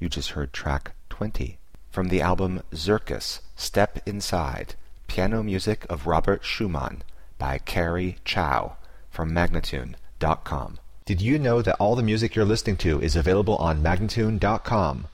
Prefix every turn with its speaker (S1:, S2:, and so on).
S1: You just heard track 20 from the album Zirkus, Step Inside, piano music of Robert Schumann by Carrie Chow from Magnatune.com.
S2: Did you know that all the music you're listening to is available on Magnatune.com?